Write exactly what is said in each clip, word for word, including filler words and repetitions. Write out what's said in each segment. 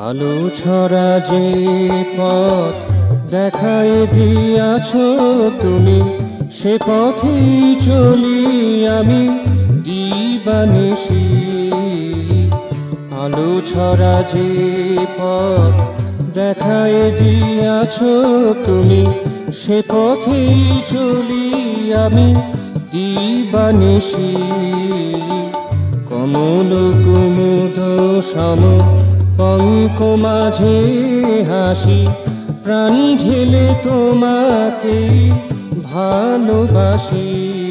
আলো ছড়া যে পথ দেখাই দিয়াছ তুমি, সে পথেই চলি আমি দিবানিশি। আলো ছড়া যে পথ দেখাই দিয়াছ তুমি, সে পথেই চলি আমি দিবানিশি। কমল কুমুদ সম পঙ্ক মাঝে হাসি, প্রাণ ঢেলে তোমাকে ভালোবাসি।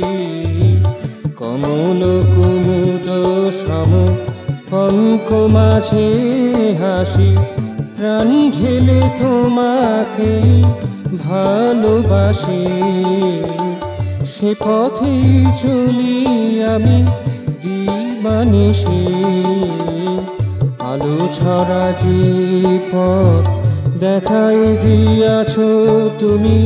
কমল কুমুদ সম পঙ্ক মাঝে হাসি, প্রাণ ঢেলে তোমাকে ভালোবাসি। সে পথেই চলি আমি দিবানিশি। আলো ছড়া যে পথ দেখাই দিয়াছ তুমি,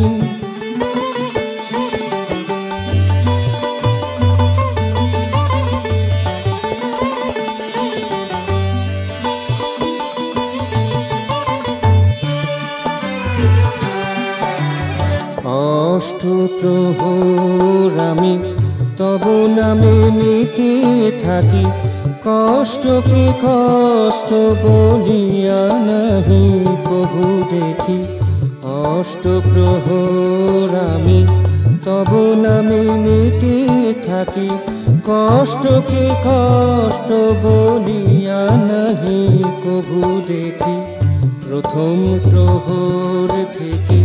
অষ্ট প্রহর আমি তব নামে মেতে থাকি, কষ্টকে কষ্ট বলিয়া নাহি বহু দেখি। অষ্ট প্রহর আমি তব নামে মেতে থাকি, কষ্টকে কষ্ট বলিয়া নাহি কভু দেখি। প্রথম প্রহর থেকে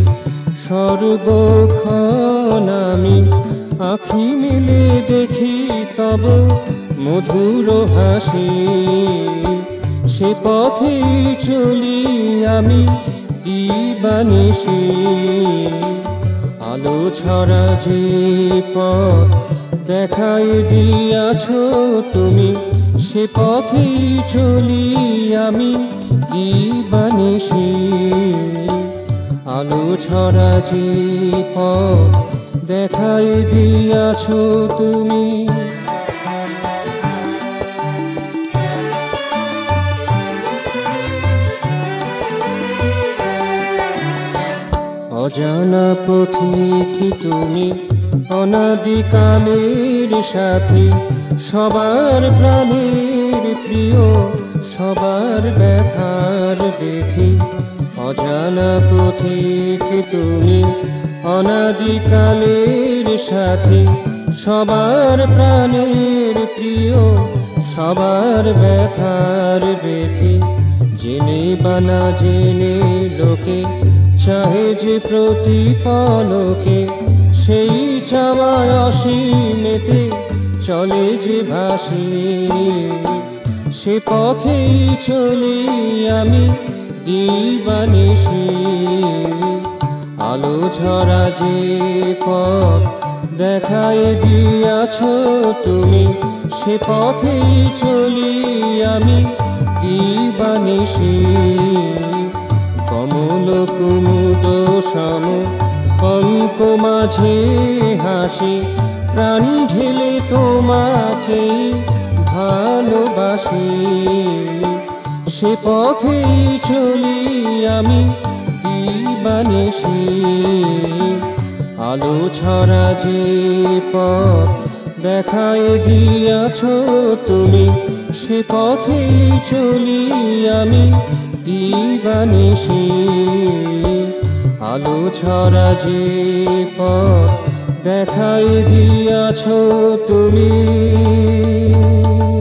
সর্বক্ষণ আমি আঁখি মেলে দেখি তব মধুর হাসি। সে পথেই চলি আমি দিবানিশি। আলো ছড়া যে পথ দেখাই দিয়াছ তুমি, সে পথেই চলি আমি দিবানিশি। আলো ছড়া যে পথ দেখাই দিয়াছ তুমি, অজানা পথিক তুমি অনাদিকালের সাথী, সবার প্রাণের প্রিয় সবার ব্যথার বেথি। অজানা পথিক তুমি অনাদিকালের সাথী, সবার প্রাণের প্রিয় সবার ব্যথার বেথি। জেনে বানা জেনে লোকে চাহে যে প্রতিফলকে, সেই চাওয়ায় অসীমেতে চলে যে ভাসি। সে পথেই চলি আমি দিবানিশি। আলো ঝরা যে পথ দেখাই দিয়াছ তুমি, সে পথেই চলি আমি দিবানিশি। কমল কুমুদ সম পঙ্ক মাঝে হাসি, প্রাণ ঢেলে তোমাকে ভালোবাসি। সে পথেই চলি আমি দিবানিশি। আলো ছড়া যে পথ দেখাই দিয়াছ তুমি, সে পথেই চলি আমি দিবানিশি। আলো ছড়া যে পথ দেখাই দিয়াছ তুমি।